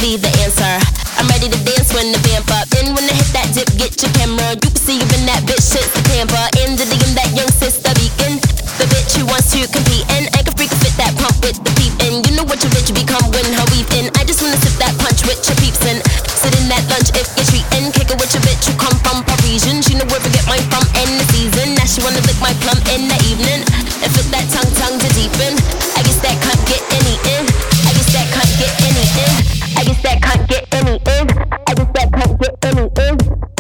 be the answer. I'm ready to dance when the vamp up. And when I hit that dip, get your camera. You can see you in that bitch, shit's the Tampa. And the in that young sister beacon. The bitch who wants to compete and I can freak fit that pump with the peep in. You know what your bitch become when her weave in. I just wanna sip that punch with your peeps in. Sit in that lunch if you're treating. Kick it with your bitch who come from Parisian. She know where to get mine from in the season. Now she wanna lick my plum in the evening. And fit that tongue to deepen. I guess that can't get any in. I guess that can't get any in. I guess that can't get any in. I guess that can't get any in.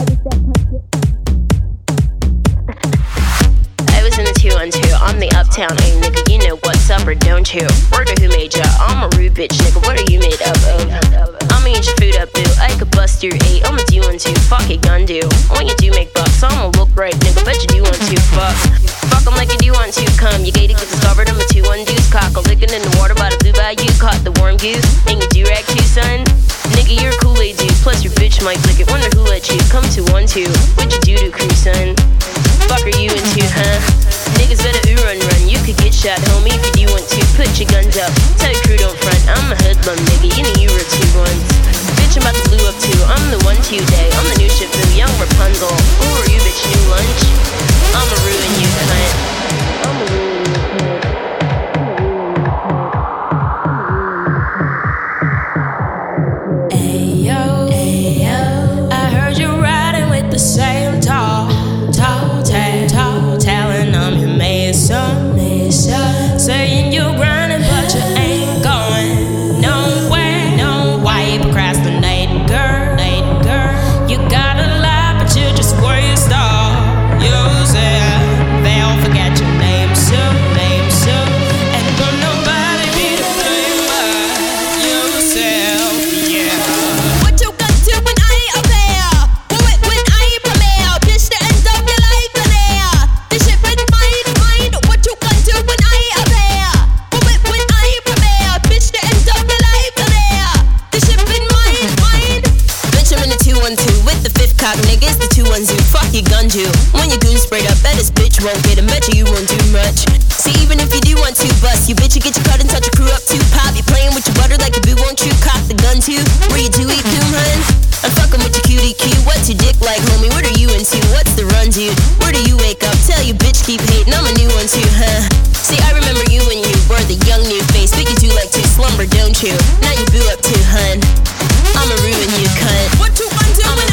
I was in the 212. I'm the uptown A nigga. You know what's up or don't you? Word of who made ya? I'm a rude bitch nigga. What are you made up of? I'ma eat your food up, boo. I could bust your 8. I'ma do 1 2. Fuck it, gun do. When you do make bucks, I'ma look right, nigga. Bet you do 1 2. Fuck 'em like you do 1 2. Come, you gated, get discovered. I'm a 2 1 deuce. Cock a lickin' in the water by the blue bayou. Caught the warm goose. And you do rag too, son. Nigga, you're a Kool-Aid dude. Plus your bitch might lick it. Wonder who let you come to 1 2. What you do to crew, son? Fuck are you into, huh? Niggas better run. You could get shot, homie, if you do want to. Put your guns up. Tell your crew don't front. I'm a hoodlum, nigga. You know you were 2 ones. Bitch, I'm about to blue up too. I'm the 1 2 day. I'm the new ship, boo. Young Rapunzel. Who are you, bitch? New lunch? I'ma ruin you, cunt. I'ma ruin you, cunt. Ayo, I heard you riding with the same tall talent. I'm your mason, saying you grinding, but you ain't going nowhere. No, why you procrastinate, girl? You got a lot, but you just waste all yourself. They'll forget your name soon, and will nobody be the same by yourself, yeah. What you gonna do when I ain't up there? When I ain't premier? Bitch, the end of your life in there. This shit been mine. What you gonna do when I ain't up there? When I ain't premier? Bitch, the end of your life in there. This shit been mine. Bitch, I'm in the 2 1 2 with the 5th cock, niggas. The 2 1 2. Fuck your gun, you. When your goon sprayed up, bet this bitch won't get him. Bet you won't do much. See, even if you do want to bust, you bitch, you get your cut and touch your crew up too. Pop, you playing with your butter like a boo, won't you? Cock the gun too. Where you do eat coon, hun? I'm fucking with your cutie Q. What's your dick like, homie? What are you into? What's the run, dude? Where do you wake up? Tell your bitch keep hating. I'm a new one too, huh? See, I remember you when you were the young new face, but you do like to slumber, don't you? Now you boo up too, hun. I'ma ruin you, cunt. What you gonna do when